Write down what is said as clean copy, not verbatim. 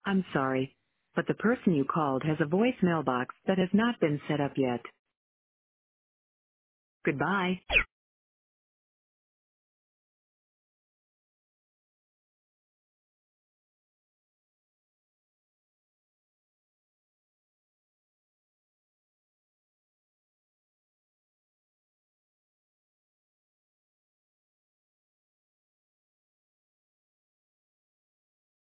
I'm sorry, but the person you called has a voicemail box that has not been set up yet. Goodbye.